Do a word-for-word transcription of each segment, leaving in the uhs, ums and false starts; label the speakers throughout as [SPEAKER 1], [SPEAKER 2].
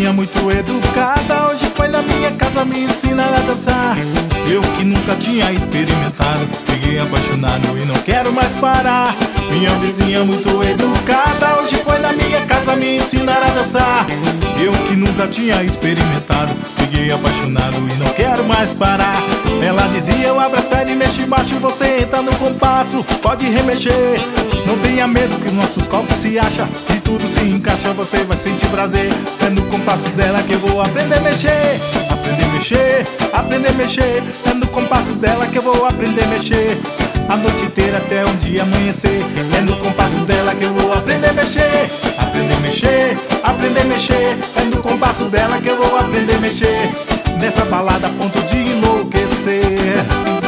[SPEAKER 1] vizinha muito educada, hoje foi na minha casa me ensinar a dançar. Eu que nunca tinha experimentado, fiquei apaixonado e não quero mais parar. Minha vizinha muito educada, hoje foi na minha casa me ensinar a dançar. Eu que nunca tinha experimentado, fiquei apaixonado e não quero mais parar. Ela dizia: eu abro as pernas e mexo embaixo, você entra no compasso, pode remexer. Não tenha medo que nossos corpos se acham, e tudo se encaixa, você vai sentir prazer. É no compasso dela que eu vou aprender a mexer. Aprender a mexer, aprender a mexer. É no compasso dela que eu vou aprender a mexer. A noite inteira até um dia amanhecer. É no compasso dela que eu vou aprender a mexer. Aprender a mexer, aprender a mexer. É no compasso dela que eu vou aprender a mexer. Nessa balada a ponto de enlouquecer.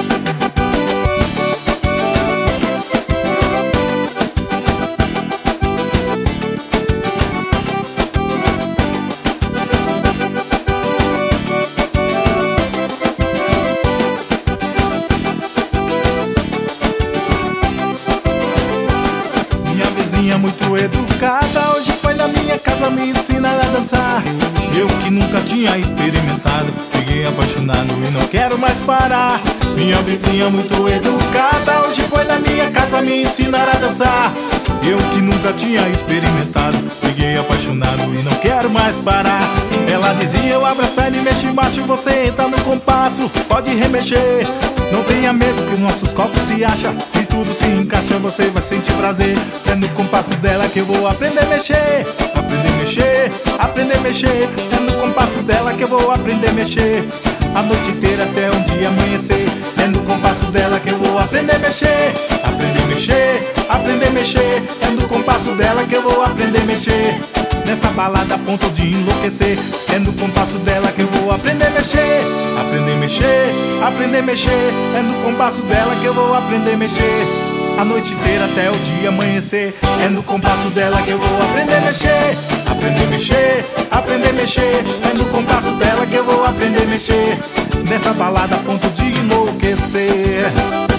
[SPEAKER 1] Vizinha muito educada, hoje foi na minha casa me ensinar a dançar. Eu que nunca tinha experimentado, fiquei apaixonado e não quero mais parar. Minha vizinha muito educada, hoje foi na minha casa me ensinar a dançar. Eu que nunca tinha experimentado, fiquei apaixonado e não quero mais parar. Ela dizia: eu abro as pernas e mexo embaixo, você entra no compasso, pode remexer. Não tenha medo que nossos corpos se acham, e tudo se encaixa, você vai sentir prazer. É no compasso dela que eu vou aprender a mexer. Aprender a mexer, aprender a mexer. É no compasso dela que eu vou aprender a mexer. A noite inteira até um dia amanhecer. É no compasso dela que eu vou aprender a mexer. Aprender a mexer, aprender a mexer. É no compasso dela que eu vou aprender a mexer. Nessa balada a ponto de enlouquecer. É no compasso dela que eu vou aprender a mexer. Aprender a mexer, aprender a mexer. É no compasso dela que eu vou aprender a mexer. A noite inteira até o dia amanhecer. É no compasso dela que eu vou aprender a mexer. Aprender a mexer, aprender a mexer. É no compasso dela que eu vou aprender a mexer. Nessa balada a ponto de enlouquecer.